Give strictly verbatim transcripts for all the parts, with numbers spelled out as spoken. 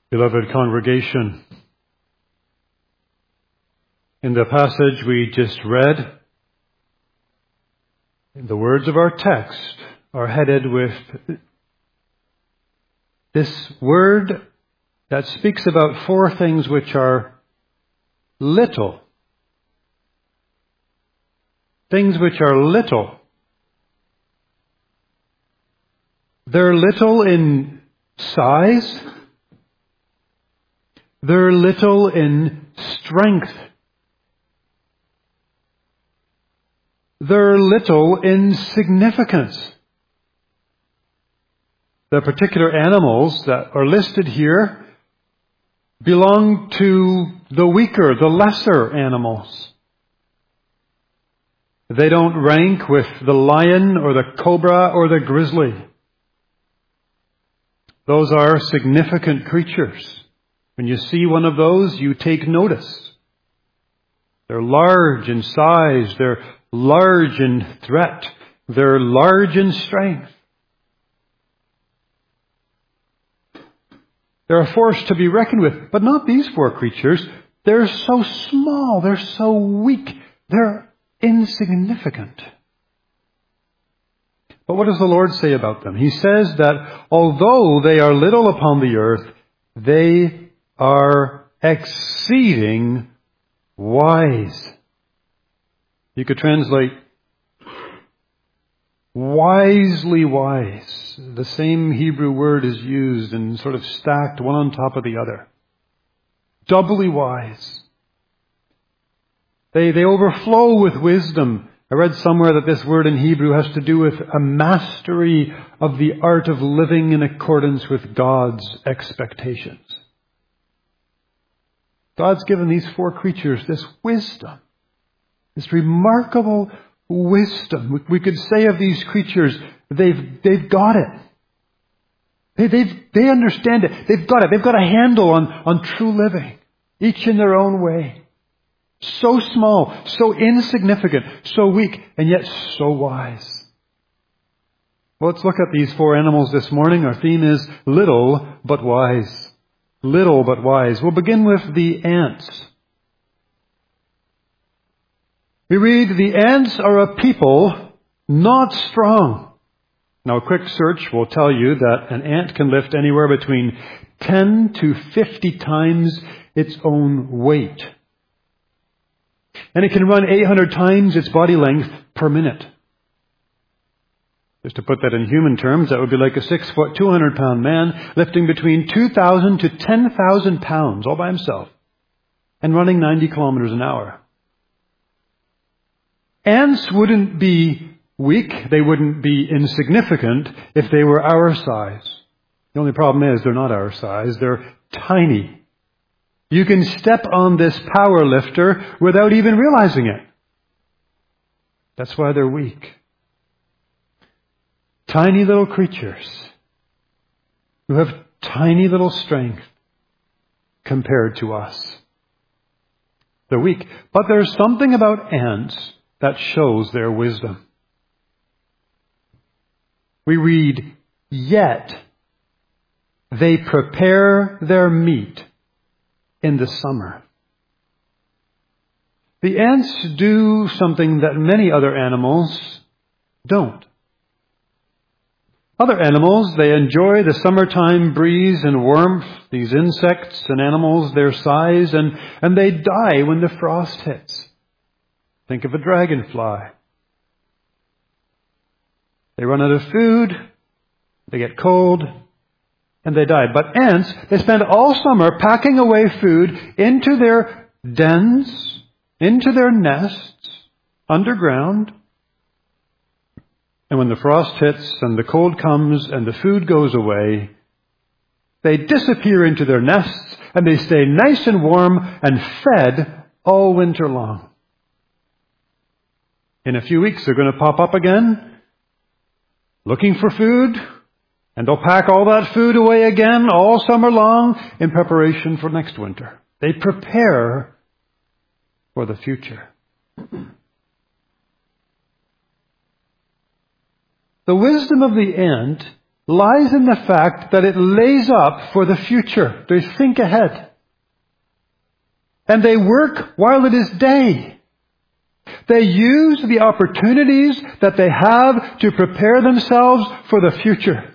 Beloved congregation, in the passage we just read, the words of our text are headed with this word that speaks about four things which are little. Things which are little. They're little in size. They're little in strength. They're little in significance. The particular animals that are listed here belong to the weaker, the lesser animals. They don't rank with the lion or the cobra or the grizzly. Those are significant creatures. When you see one of those, you take notice. They're large in size. They're large in threat. They're large in strength. They're a force to be reckoned with. But not these four creatures. They're so small. They're so weak. They're insignificant. But what does the Lord say about them? He says that although they are little upon the earth, they are exceeding wise. You could translate wisely wise. The same Hebrew word is used and sort of stacked one on top of the other. Doubly wise. They, they overflow with wisdom. I read somewhere that this word in Hebrew has to do with a mastery of the art of living in accordance with God's expectations. God's given these four creatures this wisdom, this remarkable wisdom. We could say of these creatures, they've, they've got it. They, they've, they understand it. They've got it. They've got a handle on, on true living, each in their own way. So small, so insignificant, so weak, and yet so wise. Well, let's look at these four animals this morning. Our theme is little but wise. Little but wise. We'll begin with the ants. We read, the ants are a people not strong. Now, a quick search will tell you that an ant can lift anywhere between ten to fifty times its own weight. And it can run eight hundred times its body length per minute. Just to put that in human terms, that would be like a six foot, two hundred pound man lifting between two thousand to ten thousand pounds all by himself and running ninety kilometers an hour. Ants wouldn't be weak, they wouldn't be insignificant if they were our size. The only problem is they're not our size, they're tiny. You can step on this power lifter without even realizing it. That's why they're weak. Tiny little creatures who have tiny little strength compared to us. They're weak. But there's something about ants that shows their wisdom. We read, yet they prepare their meat in the summer. The ants do something that many other animals don't. Other animals, they enjoy the summertime breeze and warmth, these insects and animals their size, and, and they die when the frost hits. Think of a dragonfly. They run out of food, they get cold, and they die. But ants, they spend all summer packing away food into their dens, into their nests, underground. And when the frost hits and the cold comes and the food goes away, they disappear into their nests and they stay nice and warm and fed all winter long. In a few weeks, they're going to pop up again, looking for food, and they'll pack all that food away again all summer long in preparation for next winter. They prepare for the future. The wisdom of the ant lies in the fact that it lays up for the future. They think ahead. And they work while it is day. They use the opportunities that they have to prepare themselves for the future.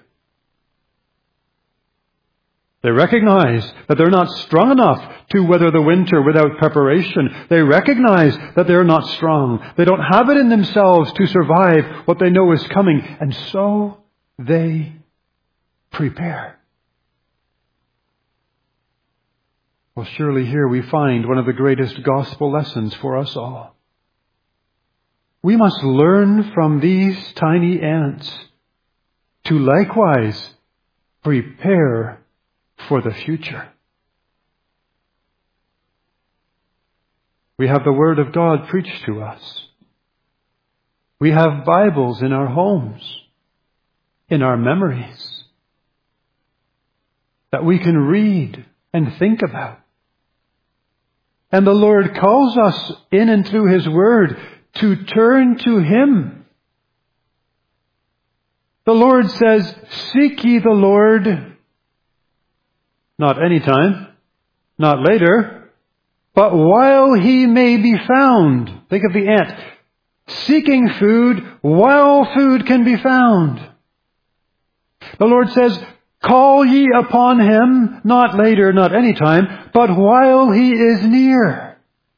They recognize that they're not strong enough to weather the winter without preparation. They recognize that they're not strong. They don't have it in themselves to survive what they know is coming. And so they prepare. Well, surely here we find one of the greatest gospel lessons for us all. We must learn from these tiny ants to likewise prepare for the future. We have the Word of God preached to us. We have Bibles in our homes, in our memories, that we can read and think about. And the Lord calls us in and through His Word to turn to Him. The Lord says, "Seek ye the Lord," not any time, not later, but while He may be found. Think of the ant seeking food while food can be found. The Lord says, "Call ye upon Him, not later, not any time, but while He is near."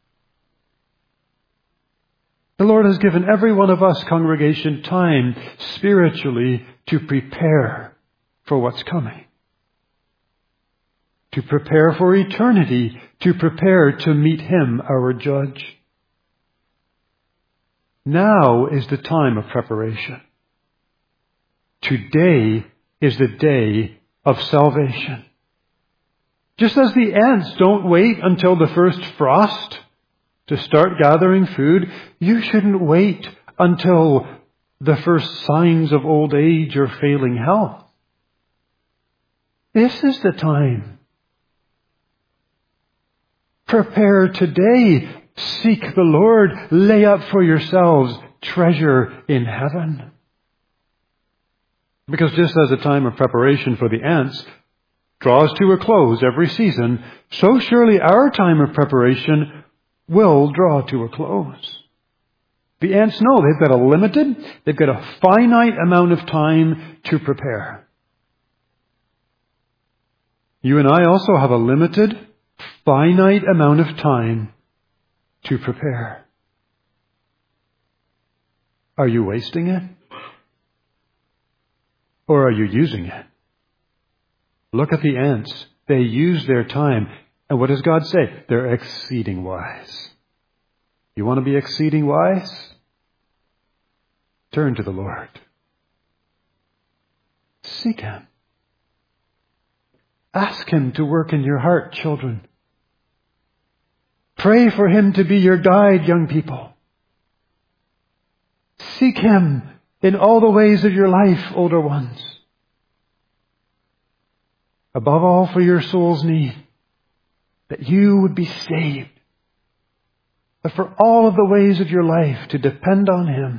The Lord has given every one of us, congregation, time spiritually to prepare for what's coming. To prepare for eternity, to prepare to meet Him, our judge. Now is the time of preparation. Today is the day of salvation. Just as the ants don't wait until the first frost to start gathering food, you shouldn't wait until the first signs of old age or failing health. This is the time. Prepare today. Seek the Lord. Lay up for yourselves treasure in heaven. Because just as the time of preparation for the ants draws to a close every season, so surely our time of preparation will draw to a close. The ants know they've got a limited, they've got a finite amount of time to prepare. You and I also have a limited, finite amount of time to prepare. Are you wasting it? Or are you using it? Look at the ants. They use their time. And what does God say? They're exceeding wise. You want to be exceeding wise? Turn to the Lord. Seek Him. Ask Him to work in your heart, children. Pray for Him to be your guide, young people. Seek Him in all the ways of your life, older ones. Above all, for your soul's need, that you would be saved. But for all of the ways of your life, to depend on Him.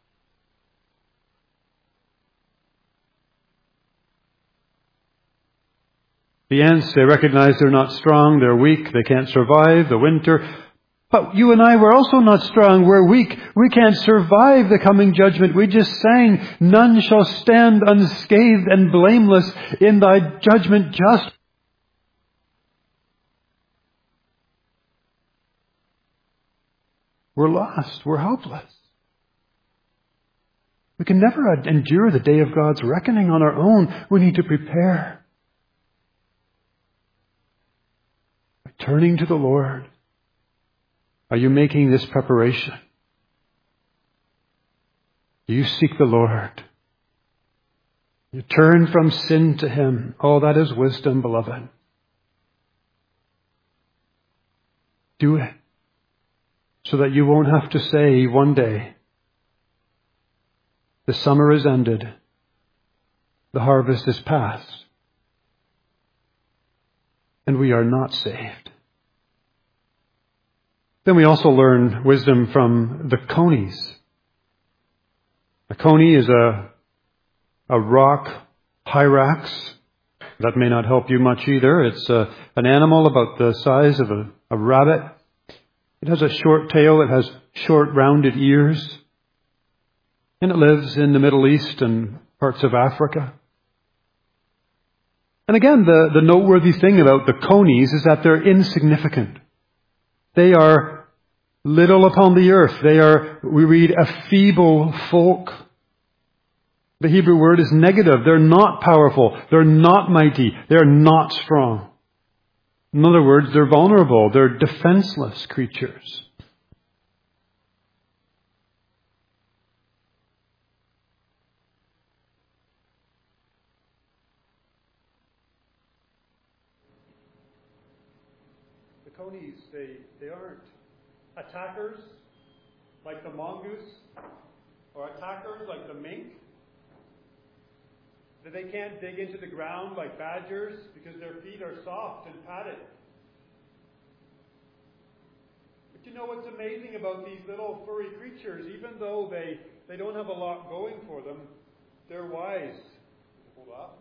The ants, they recognize they're not strong, they're weak, they can't survive the winter. But you and I, we're also not strong, we're weak. We can't survive the coming judgment. We just sang, "None shall stand unscathed and blameless in thy judgment just." We're lost, we're helpless. We can never endure the day of God's reckoning on our own. We need to prepare. By turning to the Lord. Are you making this preparation? Do you seek the Lord? You turn from sin to Him. Oh, that is wisdom, beloved. Do it. So that you won't have to say one day, the summer is ended, the harvest is past, and we are not saved. Then we also learn wisdom from the conies. A coney is a, a rock hyrax. That may not help you much either. It's uh, an animal about the size of a, a rabbit. It has a short tail. It has short, rounded ears. And it lives in the Middle East and parts of Africa. And again, the, the noteworthy thing about the conies is that they're insignificant. They are little upon the earth. They are, we read, a feeble folk. The Hebrew word is negative. They're not powerful. They're not mighty. They're not strong. In other words, they're vulnerable. They're defenseless creatures. The conies, they, they aren't attackers like the mongoose or attackers like the mink. That they can't dig into the ground like badgers because their feet are soft and padded. But you know what's amazing about these little furry creatures? Even though they, they don't have a lot going for them, they're wise. Hold up.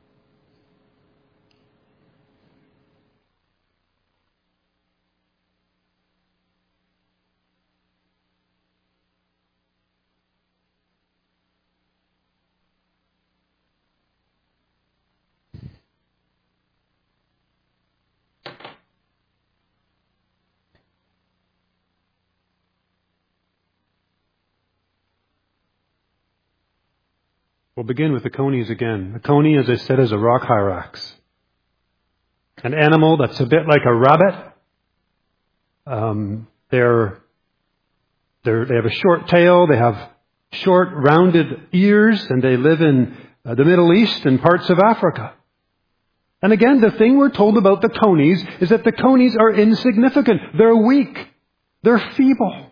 We'll begin with the conies again. The coney, as I said, is a rock hyrax. An animal that's a bit like a rabbit. Um, they're, they're, they have a short tail, they have short, rounded ears, and they live in uh, the Middle East and parts of Africa. And again, the thing we're told about the conies is that the conies are insignificant. They're weak. They're feeble.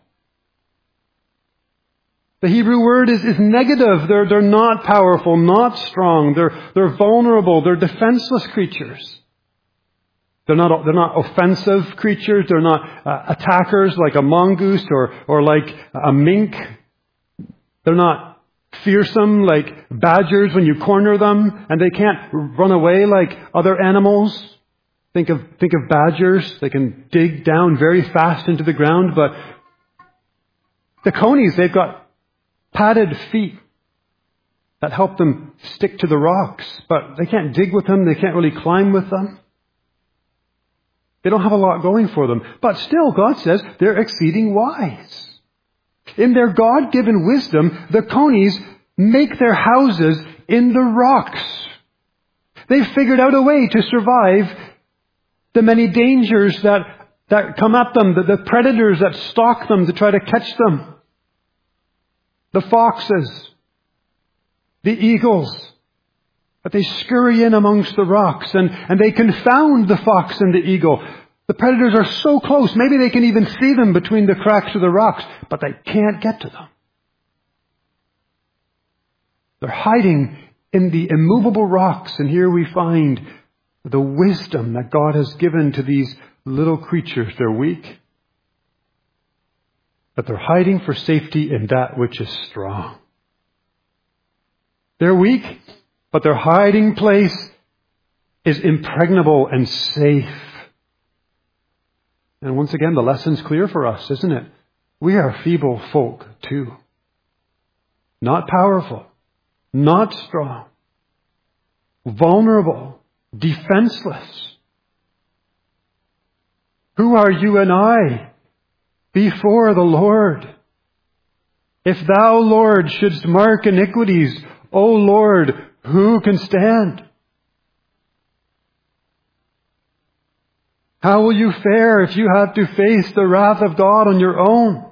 The Hebrew word is, is negative. They're, they're not powerful, not strong. They're, they're vulnerable. They're defenseless creatures. They're not, they're not offensive creatures. They're not uh, attackers like a mongoose or, or like a mink. They're not fearsome like badgers when you corner them, and they can't run away like other animals. Think of, think of badgers. They can dig down very fast into the ground, but the conies, they've got padded feet that help them stick to the rocks, but they can't dig with them. They can't really climb with them. They don't have a lot going for them. But still, God says they're exceeding wise. In their God-given wisdom, the conies make their houses in the rocks. They've figured out a way to survive the many dangers that, that come at them, the, the predators that stalk them to try to catch them. The foxes, the eagles, but they scurry in amongst the rocks and, and they confound the fox and the eagle. The predators are so close, maybe they can even see them between the cracks of the rocks, but they can't get to them. They're hiding in the immovable rocks, and here we find the wisdom that God has given to these little creatures. They're weak, but they're hiding for safety in that which is strong. They're weak, but their hiding place is impregnable and safe. And once again, the lesson's clear for us, isn't it? We are feeble folk too. Not powerful, not strong, vulnerable, defenseless. Who are you and I before the Lord? If thou, Lord, shouldst mark iniquities, O Lord, who can stand? How will you fare if you have to face the wrath of God on your own?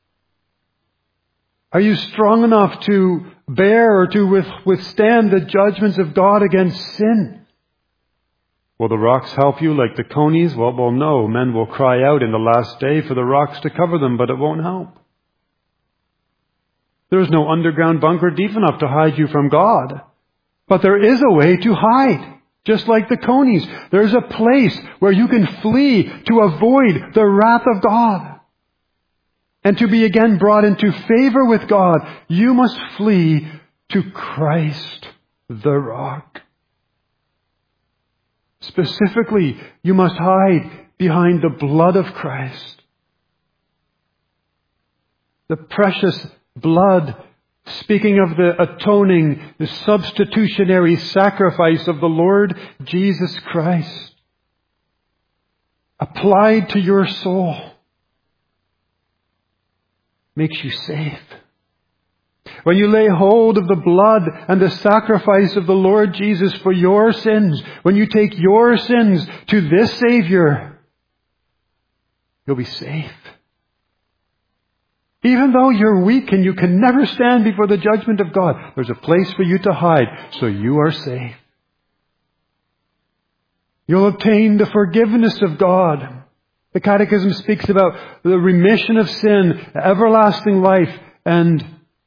Are you strong enough to bear or to withstand the judgments of God against sin? Will the rocks help you like the conies? Well, well, no. Men will cry out in the last day for the rocks to cover them, but it won't help. There is no underground bunker deep enough to hide you from God. But there is a way to hide. Just like the conies, there's a place where you can flee to avoid the wrath of God. And to be again brought into favor with God, you must flee to Christ. the rock. Specifically, you must hide behind the blood of Christ. The precious blood, speaking of the atoning, the substitutionary sacrifice of the Lord Jesus Christ, applied to your soul, makes you safe. When you lay hold of the blood and the sacrifice of the Lord Jesus for your sins, when you take your sins to this Savior, you'll be safe. Even though you're weak and you can never stand before the judgment of God, there's a place for you to hide, so you are safe. You'll obtain the forgiveness of God. The Catechism speaks about the remission of sin, everlasting life, and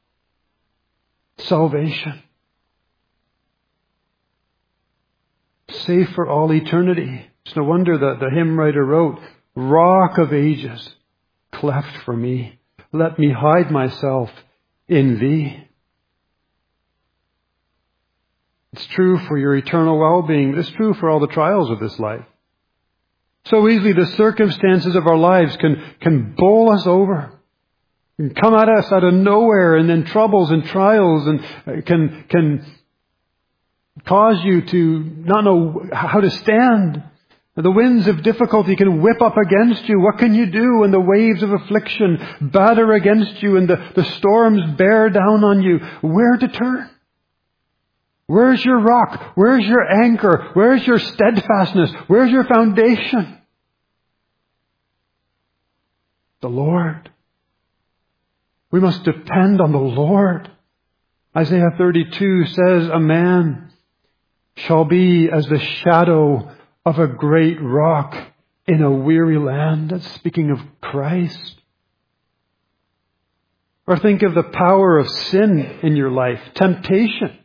salvation. Safe for all eternity. It's no wonder that the hymn writer wrote, "Rock of ages, cleft for me, let me hide myself in Thee." It's true for your eternal well-being. It's true for all the trials of this life. So easily the circumstances of our lives can, can bowl us over. Can come at us out of nowhere, and then troubles and trials and can, can cause you to not know how to stand. The winds of difficulty can whip up against you. What can you do when the waves of affliction batter against you and the, the storms bear down on you? Where to turn? Where's your rock? Where's your anchor? Where's your steadfastness? Where's your foundation? The Lord. We must depend on the Lord. Isaiah thirty-two says, "A man shall be as the shadow of a great rock in a weary land." That's speaking of Christ. Or think of the power of sin in your life. Temptation.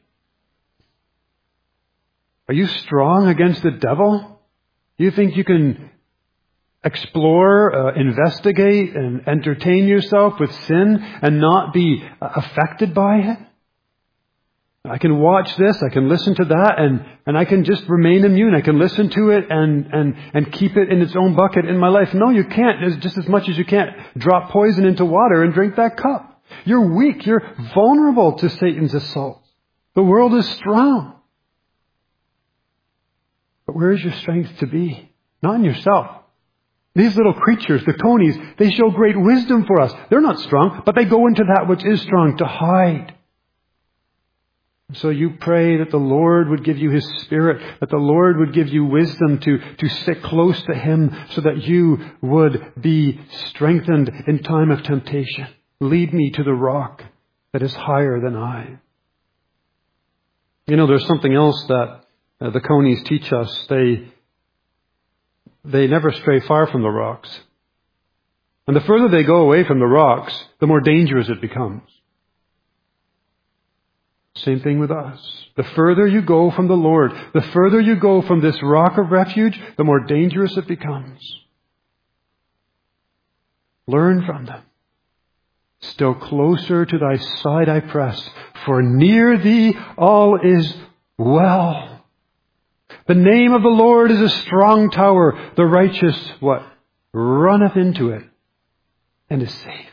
Are you strong against the devil? Do you think you can explore, uh, investigate, and entertain yourself with sin and not be uh, affected by it? I can watch this, I can listen to that, and, and I can just remain immune. I can listen to it and, and, and keep it in its own bucket in my life. No, you can't. It's just as much as you can't drop poison into water and drink that cup. You're weak. You're vulnerable to Satan's assaults. The world is strong. But where is your strength to be? Not in yourself. These little creatures, the conies, they show great wisdom for us. They're not strong, but they go into that which is strong to hide. So you pray that the Lord would give you His Spirit, that the Lord would give you wisdom to, to stick close to Him so that you would be strengthened in time of temptation. Lead me to the rock that is higher than I. You know, there's something else that uh, the conies teach us. They, they never stray far from the rocks. And the further they go away from the rocks, the more dangerous it becomes. Same thing with us. The further you go from the Lord, the further you go from this rock of refuge, the more dangerous it becomes. Learn from them. Still closer to thy side I press, for near thee all is well. The name of the Lord is a strong tower. The righteous, what? Runneth into it and is safe.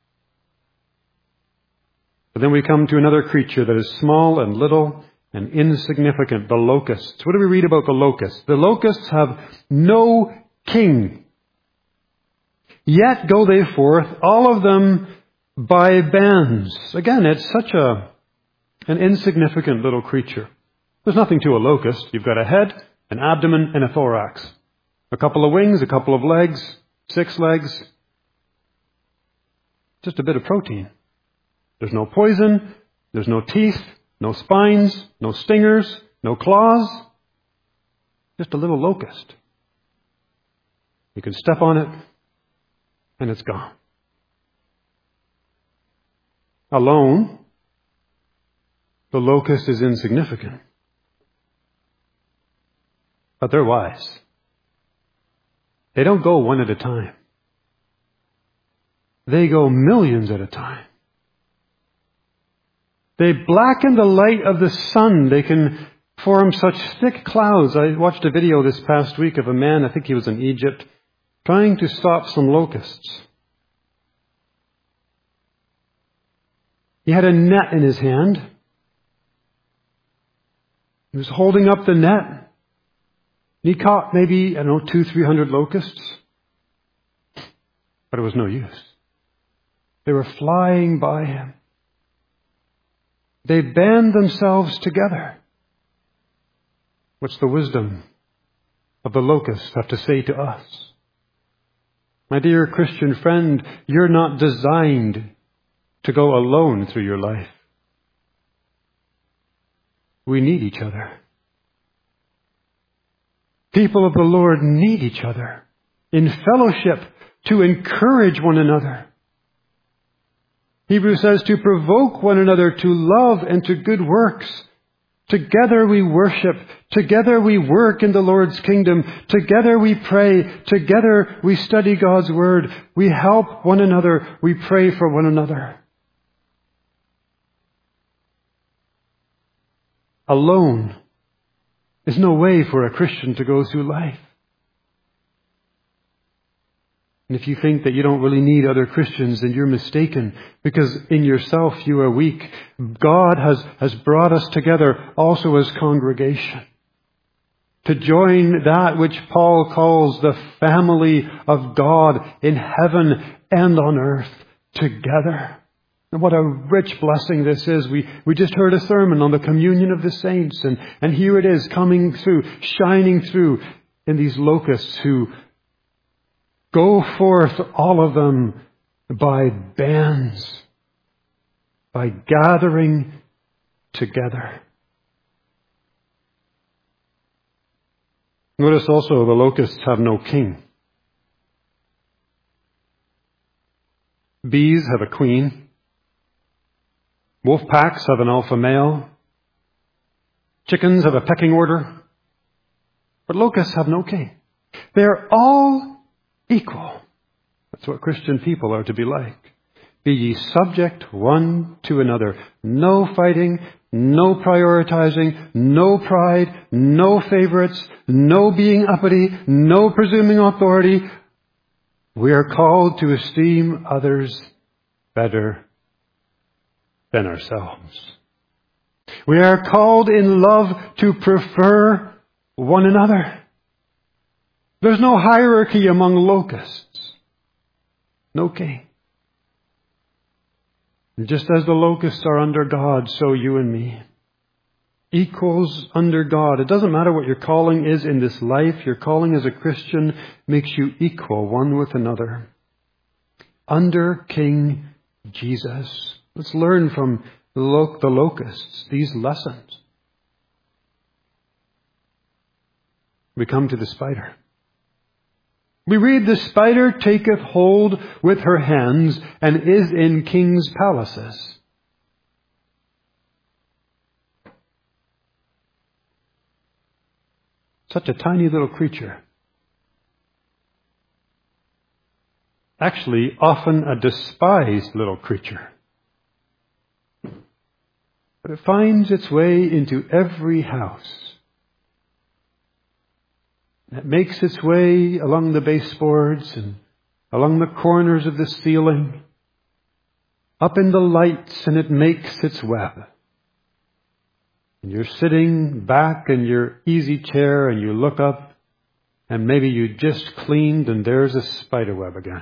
But then we come to another creature that is small and little and insignificant, the locusts. What do we read about the locusts? The locusts have no king. Yet go they forth, all of them by bands. Again, it's such a an insignificant little creature. There's nothing to a locust. You've got a head, an abdomen, and a thorax. A couple of wings, a couple of legs, six legs. Just a bit of protein. There's no poison, there's no teeth, no spines, no stingers, no claws. Just a little locust. You can step on it, and it's gone. Alone, the locust is insignificant. But they're wise. They don't go one at a time. They go millions at a time. They blacken the light of the sun. They can form such thick clouds. I watched a video this past week of a man, I think he was in Egypt, trying to stop some locusts. He had a net in his hand. He was holding up the net. He caught maybe, I don't know, two, three hundred locusts. But it was no use. They were flying by him. They band themselves together. What's the wisdom of the locusts have to say to us? My dear Christian friend, you're not designed to go alone through your life. We need each other. People of the Lord need each other in fellowship to encourage one another. Hebrews says to provoke one another to love and to good works. Together we worship. Together we work in the Lord's kingdom. Together we pray. Together we study God's word. We help one another. We pray for one another. Alone is no way for a Christian to go through life. And if you think that you don't really need other Christians, then you're mistaken, because in yourself you are weak. God has, has brought us together also as congregation to join that which Paul calls the family of God in heaven and on earth together. And what a rich blessing this is. We, we just heard a sermon on the communion of the saints, and, and here it is coming through, shining through in these locusts who go forth, all of them, by bands, by gathering together. Notice also the locusts have no king. Bees have a queen. Wolf packs have an alpha male. Chickens have a pecking order. But locusts have no king. They're all equal. That's what Christian people are to be like. Be ye subject one to another. No fighting, no prioritizing, no pride, no favorites, no being uppity, no presuming authority. We are called to esteem others better than ourselves. We are called in love to prefer one another. There's no hierarchy among locusts. No king. And just as the locusts are under God, so you and me. Equals under God. It doesn't matter what your calling is in this life. Your calling as a Christian makes you equal one with another. Under King Jesus. Let's learn from the locusts these lessons. We come to the spider. We read, the spider taketh hold with her hands and is in kings' palaces. Such a tiny little creature. Actually, often a despised little creature. But it finds its way into every house. It makes its way along the baseboards and along the corners of the ceiling, up in the lights, and it makes its web. And you're sitting back in your easy chair and you look up and maybe you just cleaned and there's a spider web again.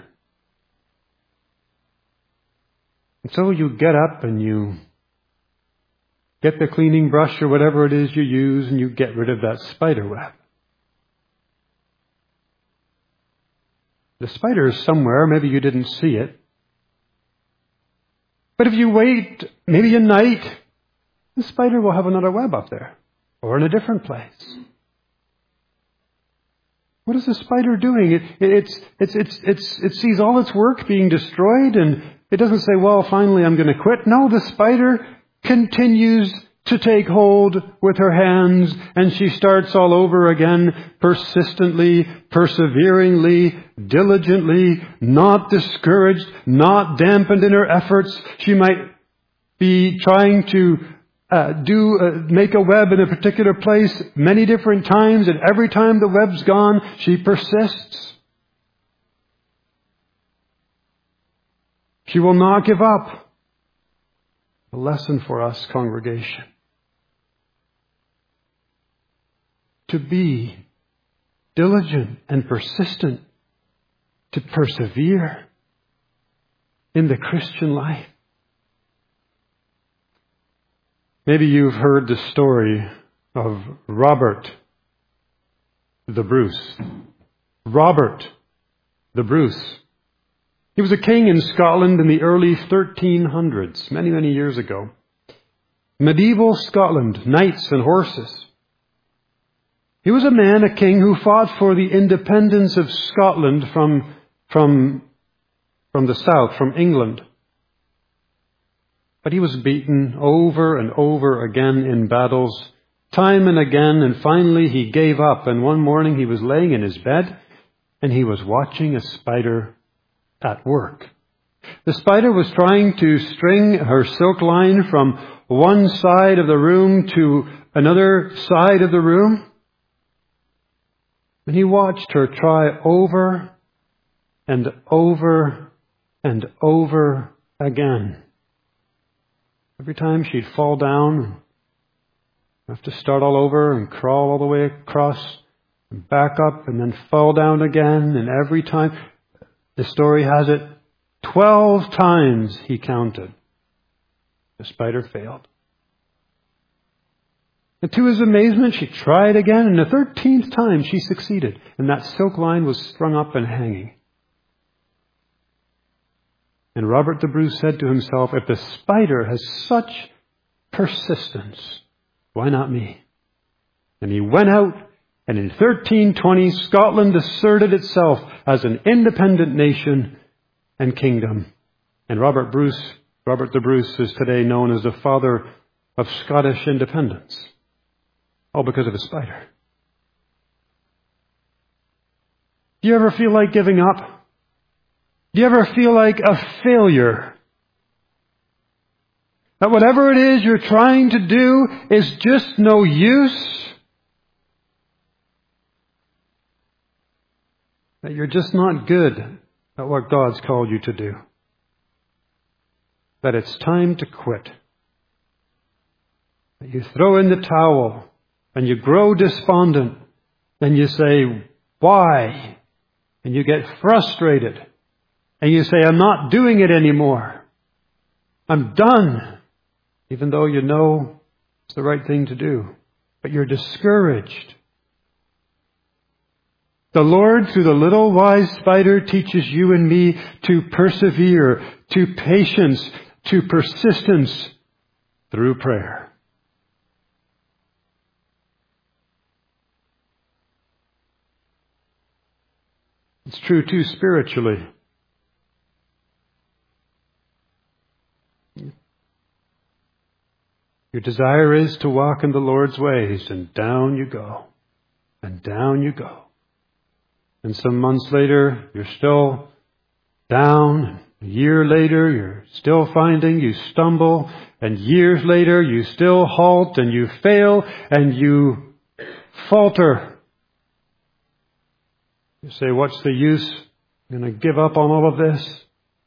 And so you get up and you get the cleaning brush or whatever it is you use and you get rid of that spider web. The spider is somewhere. Maybe you didn't see it. But if you wait maybe a night, the spider will have another web up there or in a different place. What is the spider doing? It, it's, it's, it's, it's, it sees all its work being destroyed and it doesn't say, well, finally I'm going to quit. No, the spider continues to take hold with her hands, and she starts all over again, persistently, perseveringly, diligently, not discouraged, not dampened in her efforts. She might be trying to uh, do uh, make a web in a particular place many different times, and every time the web's gone, she persists. She will not give up. A lesson for us, congregation. To be diligent and persistent, to persevere in the Christian life. Maybe you've heard the story of Robert the Bruce. Robert the Bruce. He was a king in Scotland in the early thirteen hundreds, many, many years ago. Medieval Scotland, knights and horses. He was a man, a king, who fought for the independence of Scotland from, from, from the south, from England. But he was beaten over and over again in battles, time and again, and finally he gave up. And one morning he was laying in his bed, and he was watching a spider at work. The spider was trying to string her silk line from one side of the room to another side of the room. And he watched her try over and over and over again. Every time she'd fall down, have to start all over and crawl all the way across and back up and then fall down again. And every time, the story has it, twelve times he counted. The spider failed. And to his amazement, she tried again, and the thirteenth time she succeeded. And that silk line was strung up and hanging. And Robert the Bruce said to himself, if the spider has such persistence, why not me? And he went out, and in thirteen twenty, Scotland asserted itself as an independent nation and kingdom. And Robert Bruce, Robert the Bruce is today known as the father of Scottish independence. All because of a spider. Do you ever feel like giving up? Do you ever feel like a failure? That whatever it is you're trying to do is just no use? That you're just not good at what God's called you to do? That it's time to quit? That you throw in the towel and you grow despondent and you say, why? And you get frustrated. And you say, I'm not doing it anymore. I'm done. Even though you know it's the right thing to do. But you're discouraged. The Lord, through the little wise spider, teaches you and me to persevere, to patience, to persistence through prayer. It's true too spiritually. Your desire is to walk in the Lord's ways, and down you go, and down you go. And some months later, you're still down. A year later, you're still finding you stumble. And years later, you still halt and you fail and you falter. You say, what's the use? I'm going to give up on all of this.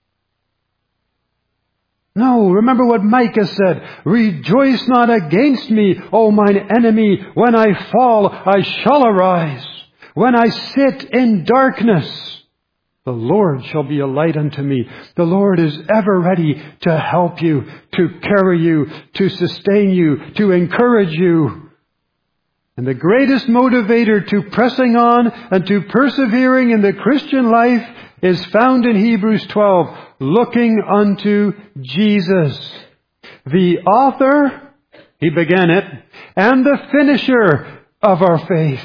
No, remember what Micah said. Rejoice not against me, O mine enemy. When I fall, I shall arise. When I sit in darkness, the Lord shall be a light unto me. The Lord is ever ready to help you, to carry you, to sustain you, to encourage you. And the greatest motivator to pressing on and to persevering in the Christian life is found in Hebrews twelve, looking unto Jesus, the author, he began it, and the finisher of our faith.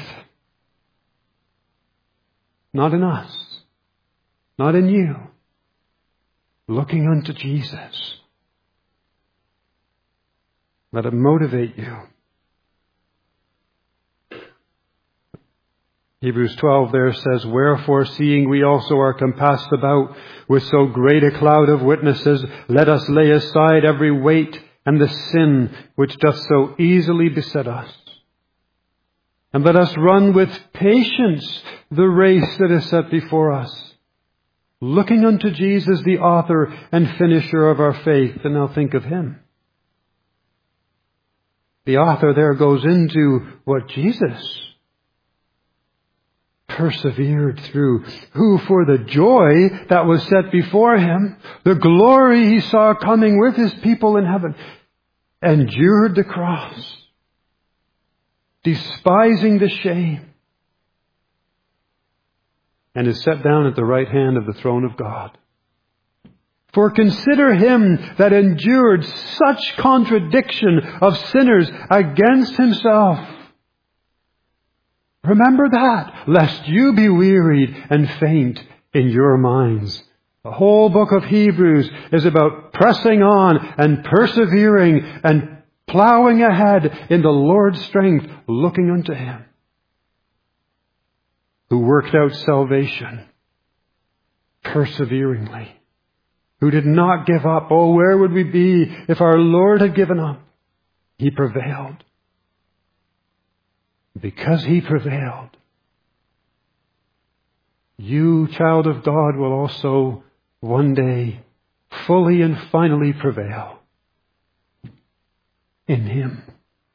Not in us, not in you, looking unto Jesus. Let it motivate you. Hebrews twelve there says, "Wherefore, seeing we also are compassed about with so great a cloud of witnesses, let us lay aside every weight and the sin which doth so easily beset us. And let us run with patience the race that is set before us, looking unto Jesus, the author and finisher of our faith." And now think of him. The author there goes into what Jesus persevered through, who for the joy that was set before him, the glory he saw coming with his people in heaven, endured the cross, despising the shame, and is set down at the right hand of the throne of God. For consider him that endured such contradiction of sinners against himself. Remember that, lest you be wearied and faint in your minds. The whole book of Hebrews is about pressing on and persevering and plowing ahead in the Lord's strength, looking unto him who worked out salvation perseveringly, who did not give up. Oh, where would we be if our Lord had given up? He prevailed. Because he prevailed, you, child of God, will also one day fully and finally prevail in him.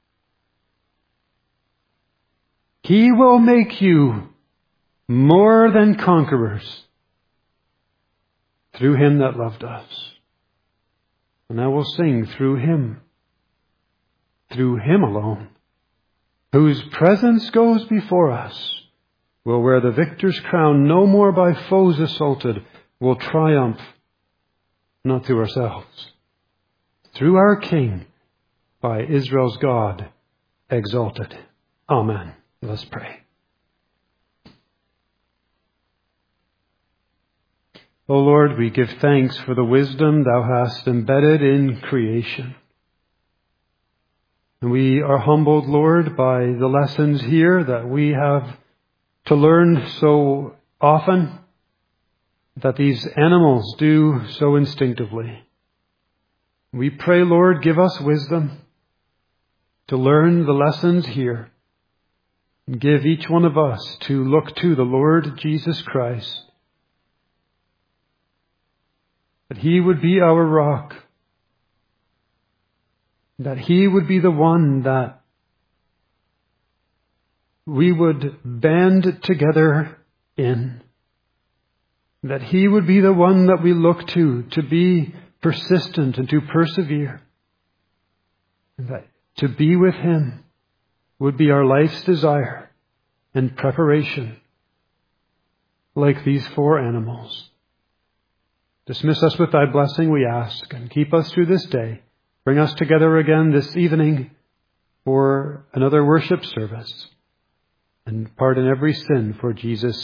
He will make you more than conquerors through him that loved us. And I will sing through him, through him alone, whose presence goes before us, will wear the victor's crown, no more by foes assaulted, will triumph, not through ourselves, through our King, by Israel's God exalted. Amen. Let's pray. O Lord, we give thanks for the wisdom thou hast embedded in creation. And we are humbled, Lord, by the lessons here that we have to learn so often, that these animals do so instinctively. We pray, Lord, give us wisdom to learn the lessons here. And give each one of us to look to the Lord Jesus Christ, that he would be our rock, that he would be the one that we would band together in, that he would be the one that we look to, to be persistent and to persevere, and that to be with him would be our life's desire and preparation, like these four animals. Dismiss us with thy blessing, we ask, and keep us through this day. Bring us together again this evening for another worship service, and pardon every sin for Jesus'